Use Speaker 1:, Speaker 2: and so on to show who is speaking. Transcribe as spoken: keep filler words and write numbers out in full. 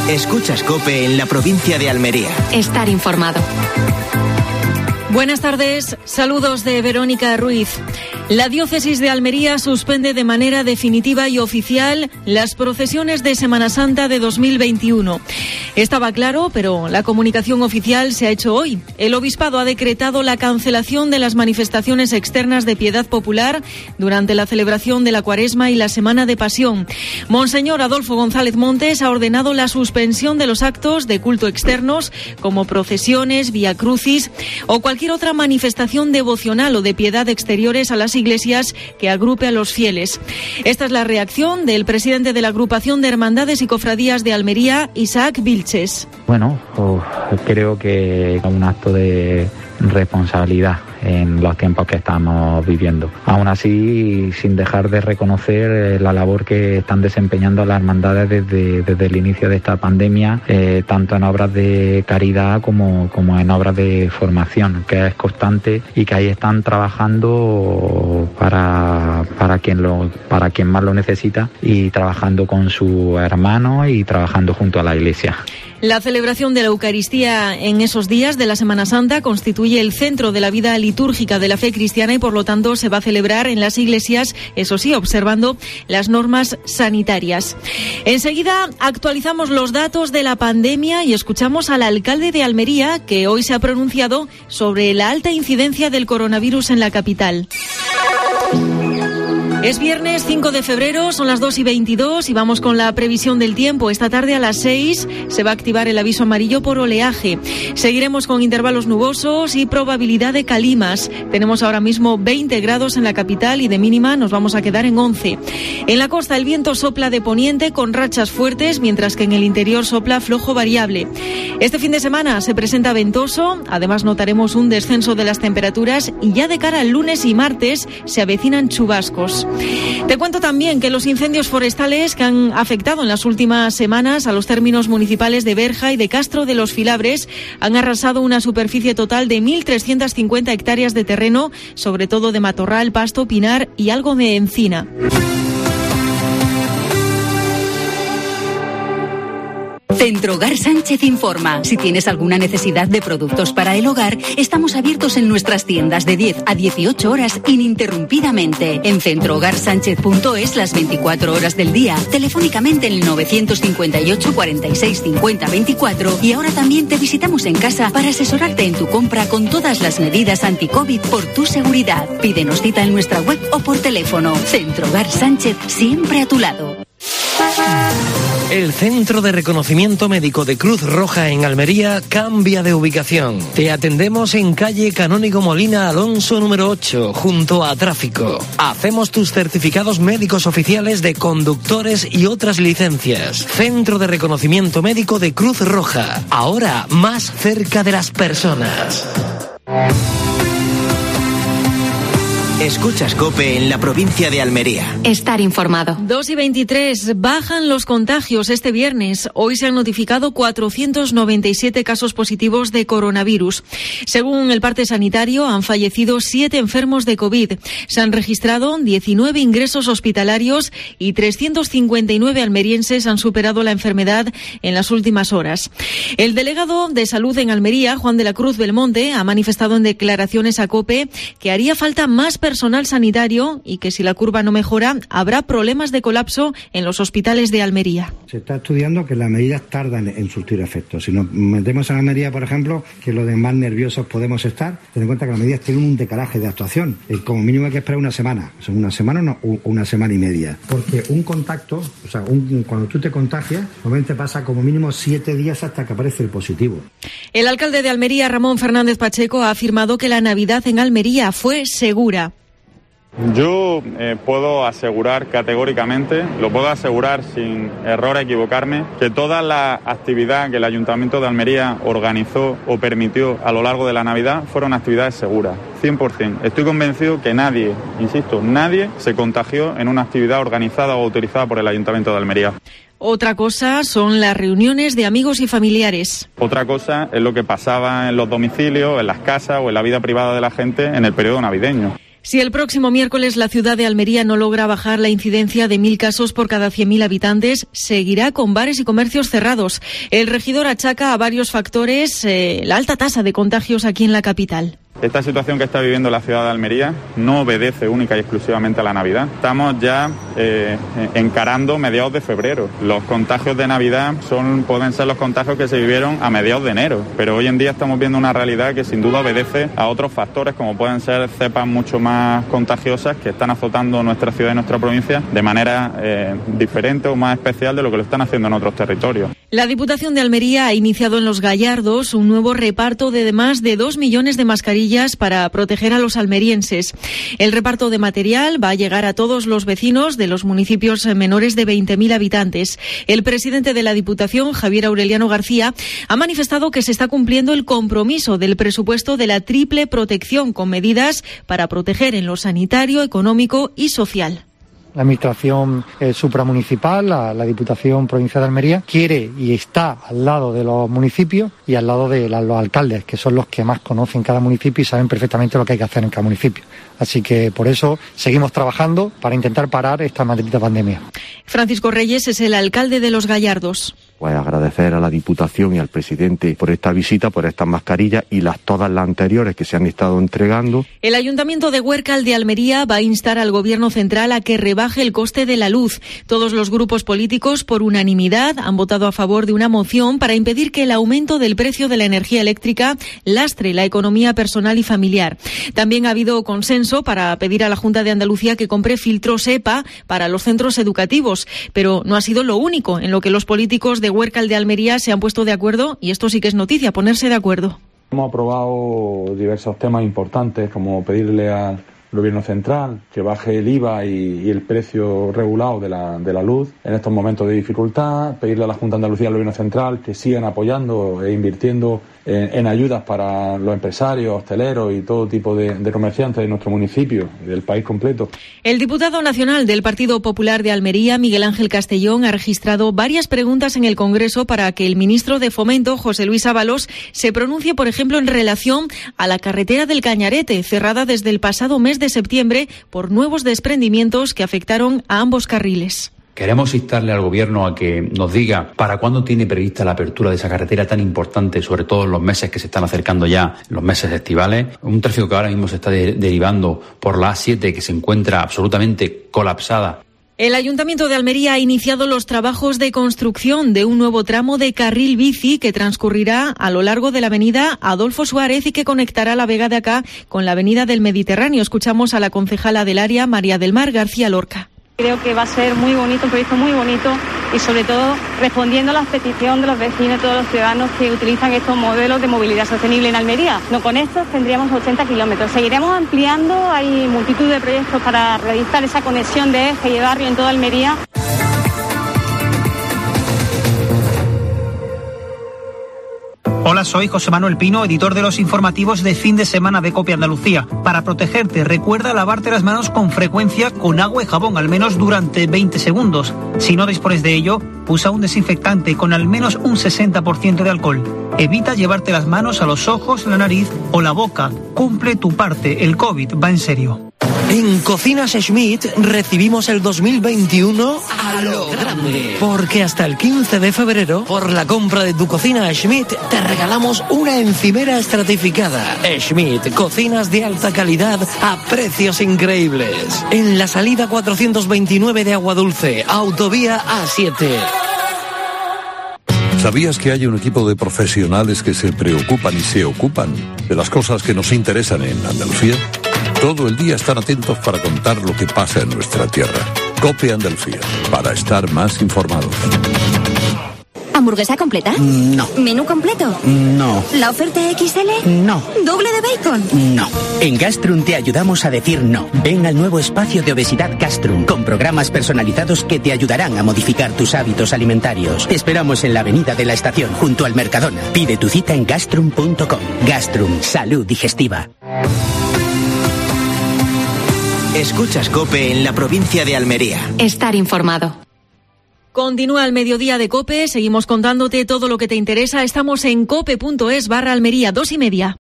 Speaker 1: Escuchas COPE en la provincia de Almería.
Speaker 2: Estar informado.
Speaker 3: Buenas tardes, saludos de Verónica Ruiz. La diócesis de Almería suspende de manera definitiva y oficial las procesiones de Semana Santa de dos mil veintiuno. Estaba claro, pero la comunicación oficial se ha hecho hoy. El obispado ha decretado la cancelación de las manifestaciones externas de piedad popular durante la celebración de la Cuaresma y la Semana de Pasión. Monseñor Adolfo González Montes ha ordenado la suspensión de los actos de culto externos, como procesiones, viacrucis o cualquier otra manifestación devocional o de piedad exteriores a las iglesias que agrupe a los fieles. Esta es la reacción del presidente de la Agrupación de Hermandades y Cofradías de Almería, Isaac Vilches.
Speaker 4: Bueno, pues creo que es un acto de responsabilidad en los tiempos que estamos viviendo. Aún así, sin dejar de reconocer la labor que están desempeñando las hermandades desde, desde el inicio de esta pandemia, eh, tanto en obras de caridad como, como en obras de formación, que es constante y que ahí están trabajando para, para, quien, lo, para quien más lo necesita y trabajando con sus hermanos y trabajando junto a la Iglesia.
Speaker 3: La celebración de la Eucaristía en esos días de la Semana Santa constituye el centro de la vida litúrgica de la fe cristiana y por lo tanto se va a celebrar en las iglesias, eso sí, observando las normas sanitarias. Enseguida actualizamos los datos de la pandemia y escuchamos al alcalde de Almería, que hoy se ha pronunciado sobre la alta incidencia del coronavirus en la capital. Es viernes cinco de febrero, son las dos y veintidós y vamos con la previsión del tiempo. Esta tarde a las seis se va a activar el aviso amarillo por oleaje. Seguiremos con intervalos nubosos y probabilidad de calimas. Tenemos ahora mismo veinte grados en la capital y de mínima nos vamos a quedar en once. En la costa el viento sopla de poniente con rachas fuertes, mientras que en el interior sopla flojo variable. Este fin de semana se presenta ventoso, además notaremos un descenso de las temperaturas y ya de cara al lunes y martes se avecinan chubascos. Te cuento también que los incendios forestales que han afectado en las últimas semanas a los términos municipales de Berja y de Castro de los Filabres han arrasado una superficie total de mil trescientas cincuenta hectáreas de terreno, sobre todo de matorral, pasto, pinar y algo de encina.
Speaker 2: Centrogar Sánchez informa. Si tienes alguna necesidad de productos para el hogar, estamos abiertos en nuestras tiendas de diez a dieciocho horas ininterrumpidamente. En centrogar sánchez punto es las veinticuatro horas del día, telefónicamente en el novecientos cincuenta y ocho, cuarenta y seis, cincuenta, veinticuatro y ahora también te visitamos en casa para asesorarte en tu compra con todas las medidas anti-COVID por tu seguridad. Pídenos cita en nuestra web o por teléfono. Centrogar Sánchez, siempre a tu lado.
Speaker 5: El Centro de Reconocimiento Médico de Cruz Roja en Almería cambia de ubicación. Te atendemos en calle Canónigo Molina Alonso número ocho, junto a Tráfico. Hacemos tus certificados médicos oficiales de conductores y otras licencias. Centro de Reconocimiento Médico de Cruz Roja, ahora más cerca de las personas.
Speaker 1: Escuchas COPE en la provincia de Almería.
Speaker 2: Estar informado.
Speaker 3: dos y veintitrés. Bajan los contagios este viernes. Hoy se han notificado cuatrocientos noventa y siete casos positivos de coronavirus. Según el parte sanitario, han fallecido siete enfermos de COVID. Se han registrado diecinueve ingresos hospitalarios y trescientos cincuenta y nueve almerienses han superado la enfermedad en las últimas horas. El delegado de Salud en Almería, Juan de la Cruz Belmonte, ha manifestado en declaraciones a COPE que haría falta más personas personal sanitario y que si la curva no mejora habrá problemas de colapso en los hospitales de Almería.
Speaker 6: Se está estudiando que las medidas tardan en surtir efectos. Si nos metemos en Almería, por ejemplo, que lo de más nerviosos podemos estar, ten en cuenta que las medidas tienen un decalaje de actuación. Eh, como mínimo hay que esperar una semana, o sea, una semana no, o una semana y media. Porque un contacto, o sea, un, cuando tú te contagias, normalmente pasa como mínimo siete días hasta que aparece el positivo.
Speaker 3: El alcalde de Almería, Ramón Fernández Pacheco, ha afirmado que la Navidad en Almería fue segura.
Speaker 7: Yo eh, puedo asegurar categóricamente, lo puedo asegurar sin error a equivocarme, que toda la actividad que el Ayuntamiento de Almería organizó o permitió a lo largo de la Navidad fueron actividades seguras, cien por ciento. Estoy convencido que nadie, insisto, nadie se contagió en una actividad organizada o autorizada por el Ayuntamiento de Almería.
Speaker 3: Otra cosa son las reuniones de amigos y familiares.
Speaker 7: Otra cosa es lo que pasaba en los domicilios, en las casas o en la vida privada de la gente en el periodo navideño.
Speaker 3: Si el próximo miércoles la ciudad de Almería no logra bajar la incidencia de mil casos por cada cien mil habitantes, seguirá con bares y comercios cerrados. El regidor achaca a varios factores eh, la alta tasa de contagios aquí en la capital.
Speaker 7: Esta situación que está viviendo la ciudad de Almería no obedece única y exclusivamente a la Navidad. Estamos ya eh, encarando mediados de febrero. Los contagios de Navidad son, pueden ser los contagios que se vivieron a mediados de enero, pero hoy en día estamos viendo una realidad que sin duda obedece a otros factores, como pueden ser cepas mucho más contagiosas que están azotando nuestra ciudad y nuestra provincia de manera eh, diferente o más especial de lo que lo están haciendo en otros territorios.
Speaker 3: La Diputación de Almería ha iniciado en Los Gallardos un nuevo reparto de más de dos millones de mascarillas para proteger a los almerienses. El reparto de material va a llegar a todos los vecinos de los municipios menores de veinte mil habitantes. El presidente de la Diputación, Javier Aureliano García, ha manifestado que se está cumpliendo el compromiso del presupuesto de la triple protección, con medidas para proteger en lo sanitario, económico y social.
Speaker 8: La Administración eh, supramunicipal, la, la Diputación Provincial de Almería, quiere y está al lado de los municipios y al lado de la, los alcaldes, que son los que más conocen cada municipio y saben perfectamente lo que hay que hacer en cada municipio. Así que por eso seguimos trabajando para intentar parar esta maldita pandemia.
Speaker 3: Francisco Reyes es el alcalde de Los Gallardos.
Speaker 9: Pues agradecer a la Diputación y al presidente por esta visita, por estas mascarillas y las todas las anteriores que se han estado entregando.
Speaker 3: El Ayuntamiento de Huércal de Almería va a instar al Gobierno central a que rebaje el coste de la luz. Todos los grupos políticos, por unanimidad, han votado a favor de una moción para impedir que el aumento del precio de la energía eléctrica lastre la economía personal y familiar. También ha habido consenso para pedir a la Junta de Andalucía que compre filtros E P A para los centros educativos, pero no ha sido lo único en lo que los políticos de Huércal de Almería se han puesto de acuerdo, y esto sí que es noticia, ponerse de acuerdo.
Speaker 10: Hemos aprobado diversos temas importantes, como pedirle al Gobierno central que baje el I V A y, y el precio regulado de la, de la luz en estos momentos de dificultad, pedirle a la Junta de Andalucía y al Gobierno central que sigan apoyando e invirtiendo en, en ayudas para los empresarios, hosteleros y todo tipo de, de comerciantes de nuestro municipio y del país completo.
Speaker 3: El diputado nacional del Partido Popular de Almería, Miguel Ángel Castellón, ha registrado varias preguntas en el Congreso para que el ministro de Fomento, José Luis Ábalos, se pronuncie, por ejemplo, en relación a la carretera del Cañarete, cerrada desde el pasado mes de septiembre por nuevos desprendimientos que afectaron a ambos carriles.
Speaker 11: Queremos instarle al Gobierno a que nos diga para cuándo tiene prevista la apertura de esa carretera tan importante, sobre todo en los meses que se están acercando ya, los meses estivales. Un tráfico que ahora mismo se está de- derivando por la A siete, que se encuentra absolutamente colapsada.
Speaker 3: El Ayuntamiento de Almería ha iniciado los trabajos de construcción de un nuevo tramo de carril bici que transcurrirá a lo largo de la avenida Adolfo Suárez y que conectará la Vega de Acá con la avenida del Mediterráneo. Escuchamos a la concejala del área, María del Mar García Lorca.
Speaker 12: Creo que va a ser muy bonito, un proyecto muy bonito y sobre todo respondiendo a las peticiones de los vecinos y todos los ciudadanos que utilizan estos modelos de movilidad sostenible en Almería. No, con estos tendríamos ochenta kilómetros. Seguiremos ampliando, hay multitud de proyectos para realizar esa conexión de eje y de barrio en toda Almería.
Speaker 13: Hola, soy José Manuel Pino, editor de los informativos de fin de semana de COPE Andalucía. Para protegerte, recuerda lavarte las manos con frecuencia con agua y jabón, al menos durante veinte segundos. Si no dispones de ello, usa un desinfectante con al menos un sesenta por ciento de alcohol. Evita llevarte las manos a los ojos, la nariz o la boca. Cumple tu parte, el COVID va en serio.
Speaker 5: En Cocinas Schmidt recibimos el dos mil veintiuno a lo grande. Porque hasta el quince de febrero, por la compra de tu cocina Schmidt, te regalamos una encimera estratificada. Schmidt, cocinas de alta calidad a precios increíbles. En la salida cuatrocientos veintinueve de Agua Dulce, autovía A siete.
Speaker 14: ¿Sabías que hay un equipo de profesionales que se preocupan y se ocupan de las cosas que nos interesan en Andalucía? Todo el día están atentos para contar lo que pasa en nuestra tierra. COPE Andalucía, para estar más informados.
Speaker 15: ¿Hamburguesa completa?
Speaker 16: No.
Speaker 15: ¿Menú completo?
Speaker 16: No.
Speaker 15: ¿La oferta equis ele?
Speaker 16: No.
Speaker 15: ¿Doble de bacon?
Speaker 16: No. En Gastrum te ayudamos a decir no. Ven al nuevo espacio de obesidad Gastrum, con programas personalizados que te ayudarán a modificar tus hábitos alimentarios. Te esperamos en la Avenida de la Estación, junto al Mercadona. Pide tu cita en gastrum punto com. Gastrum, salud digestiva.
Speaker 1: Escuchas COPE en la provincia de Almería.
Speaker 2: Estar informado.
Speaker 3: Continúa el mediodía de COPE, seguimos contándote todo lo que te interesa. Estamos en cope punto es barra Almería, dos y media.